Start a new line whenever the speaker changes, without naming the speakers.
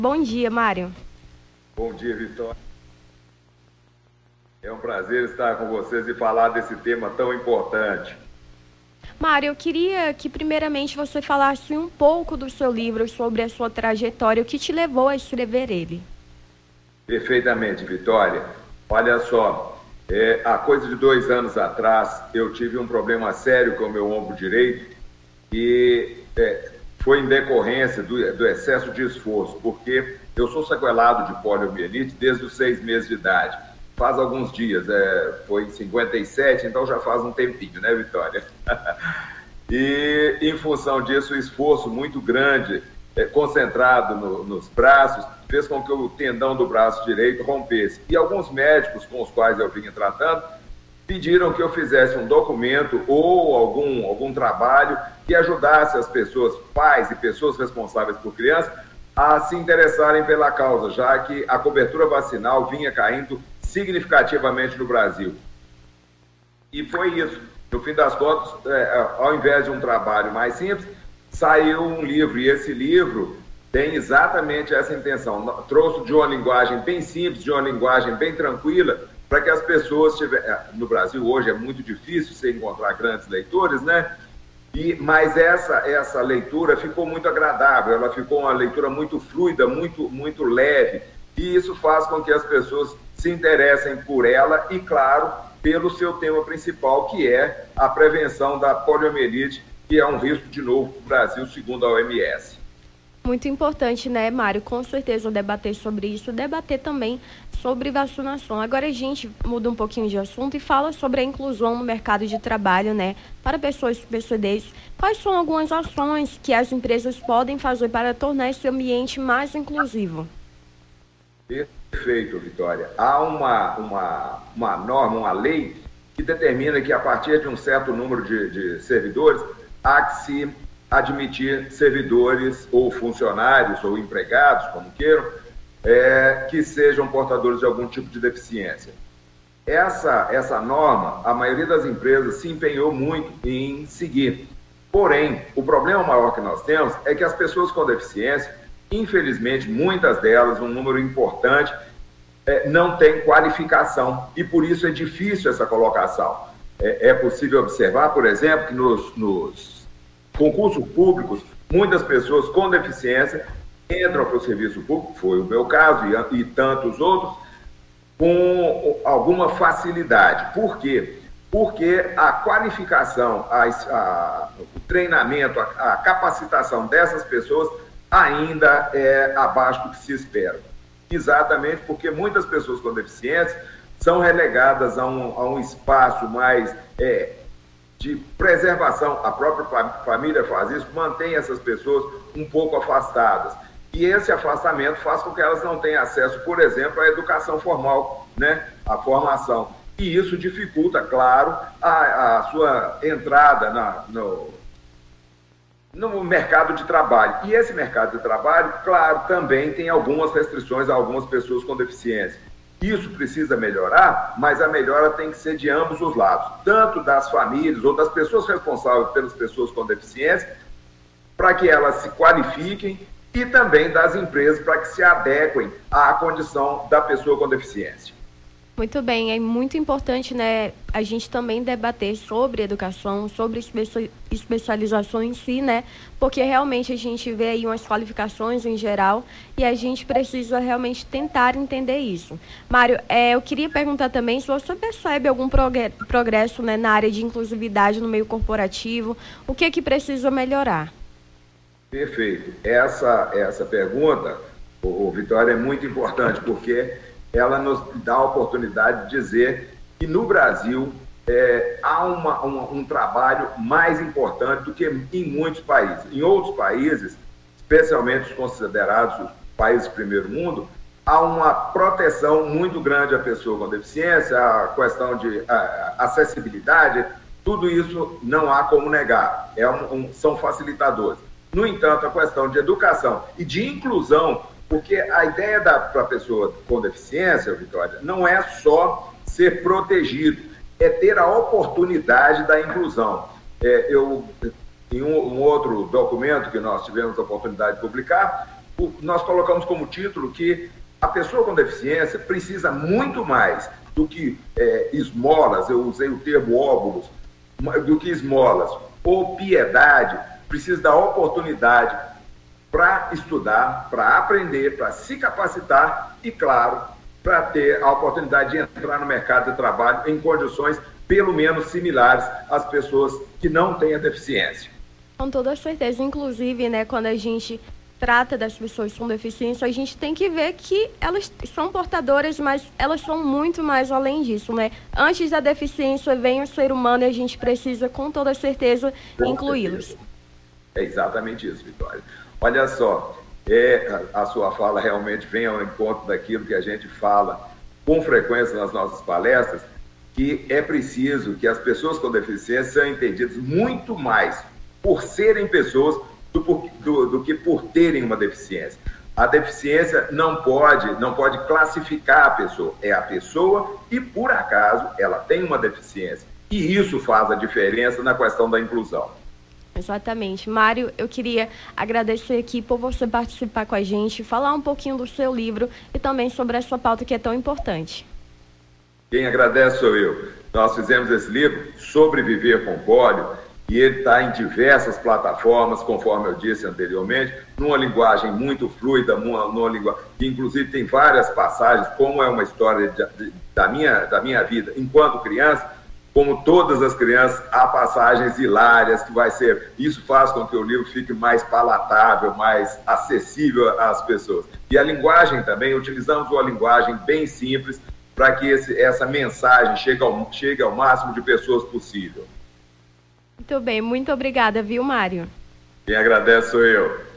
Bom dia, Mário.
Bom dia, Vitória. É um prazer estar com vocês e falar desse tema tão importante.
Mário, eu queria que primeiramente você falasse um pouco do seu livro, sobre a sua trajetória, o que te levou a escrever ele.
Perfeitamente, Vitória. Olha só, há coisa de 2 anos atrás, eu tive um problema sério com o meu ombro direito e foi em decorrência do excesso de esforço, porque eu sou sequelado de poliomielite desde os 6 meses de idade. Faz alguns dias, foi em 57, então já faz um tempinho, né, Vitória? E, em função disso, o esforço muito grande, concentrado nos braços, fez com que o tendão do braço direito rompesse. E alguns médicos com os quais eu vinha tratando pediram que eu fizesse um documento ou algum trabalho que ajudasse as pessoas, pais e pessoas responsáveis por crianças, a se interessarem pela causa, já que a cobertura vacinal vinha caindo significativamente no Brasil. E foi isso. No fim das contas, ao invés de um trabalho mais simples, saiu um livro, e esse livro tem exatamente essa intenção. Trouxe de uma linguagem bem simples, de uma linguagem bem tranquila, para que as pessoas no Brasil hoje é muito difícil você encontrar grandes leitores, né? Mas essa leitura ficou muito agradável, ela ficou uma leitura muito fluida, muito leve, e isso faz com que as pessoas se interessem por ela e, claro, pelo seu tema principal, que é a prevenção da poliomielite, que é um risco, de novo, para o Brasil, segundo a OMS.
Muito importante, né, Mário? Com certeza debater sobre isso, debater também sobre vacinação. Agora a gente muda um pouquinho de assunto e fala sobre a inclusão no mercado de trabalho, né, para pessoas PCDs. Quais são algumas ações que as empresas podem fazer para tornar esse ambiente mais inclusivo?
Perfeito, Vitória. Há uma norma, uma lei que determina que a partir de um certo número de servidores há que se admitir servidores ou funcionários ou empregados, como queiram, que sejam portadores de algum tipo de deficiência. Essa norma, a maioria das empresas se empenhou muito em seguir. Porém, o problema maior que nós temos é que as pessoas com deficiência, infelizmente, muitas delas, um número importante, não tem qualificação e por isso é difícil essa colocação. É possível observar, por exemplo, que nos concursos públicos, muitas pessoas com deficiência entram para o serviço público, foi o meu caso e tantos outros, com alguma facilidade. Por quê? Porque a qualificação, o treinamento, a capacitação dessas pessoas ainda é abaixo do que se espera. Exatamente porque muitas pessoas com deficiência são relegadas a um espaço mais de preservação. A própria família faz isso, mantém essas pessoas um pouco afastadas. E esse afastamento faz com que elas não tenham acesso, por exemplo, à educação formal, né? À formação. E isso dificulta, claro, a sua entrada no mercado de trabalho. E esse mercado de trabalho, claro, também tem algumas restrições a algumas pessoas com deficiência. Isso precisa melhorar, mas a melhora tem que ser de ambos os lados, tanto das famílias ou das pessoas responsáveis pelas pessoas com deficiência, para que elas se qualifiquem, e também das empresas para que se adequem à condição da pessoa com deficiência.
Muito bem, é muito importante, né, a gente também debater sobre educação, sobre especialização em si, né, porque realmente a gente vê aí umas qualificações em geral e a gente precisa realmente tentar entender isso. Mário, eu queria perguntar também se você percebe algum progresso, né, na área de inclusividade no meio corporativo, o que é que precisa melhorar?
Perfeito. Essa pergunta, Vitória, é muito importante, porque ela nos dá a oportunidade de dizer que no Brasil há um trabalho mais importante do que em muitos países. Em outros países, especialmente os considerados os países do primeiro mundo, há uma proteção muito grande à pessoa com deficiência, a questão de acessibilidade, tudo isso não há como negar, são facilitadores. No entanto, a questão de educação e de inclusão, porque a ideia para a pessoa com deficiência, Vitória, não é só ser protegido, é ter a oportunidade da inclusão. Em um outro documento que nós tivemos a oportunidade de publicar, nós colocamos como título que a pessoa com deficiência precisa muito mais do que esmolas, eu usei o termo óbulos, do que esmolas, ou piedade, precisa da oportunidade para estudar, para aprender, para se capacitar e, claro, para ter a oportunidade de entrar no mercado de trabalho em condições pelo menos similares às pessoas que não têm a deficiência.
Com toda certeza, inclusive, né, quando a gente trata das pessoas com deficiência, a gente tem que ver que elas são portadoras, mas elas são muito mais além disso, né? Antes da deficiência vem o ser humano e a gente precisa, com toda certeza, incluí-los.
É exatamente isso, Vitória. Olha só, a sua fala realmente vem ao encontro daquilo que a gente fala com frequência nas nossas palestras, que é preciso que as pessoas com deficiência sejam entendidas muito mais por serem pessoas do que por terem uma deficiência. A deficiência não pode classificar a pessoa. É a pessoa e, por acaso, ela tem uma deficiência. E isso faz a diferença na questão da inclusão.
Exatamente. Mário, eu queria agradecer aqui por você participar com a gente, falar um pouquinho do seu livro e também sobre essa pauta que é tão importante.
Quem agradece sou eu. Nós fizemos esse livro, Sobreviver com Pólio, e ele está em diversas plataformas, conforme eu disse anteriormente, numa linguagem muito fluida, numa linguagem que inclusive tem várias passagens, como é uma história da minha vida enquanto criança. Como todas as crianças, há passagens hilárias que vai ser... Isso faz com que o livro fique mais palatável, mais acessível às pessoas. E a linguagem também, utilizamos uma linguagem bem simples para que essa mensagem chegue ao máximo de pessoas possível.
Muito bem, muito obrigada, viu, Mário?
Quem agradece sou eu.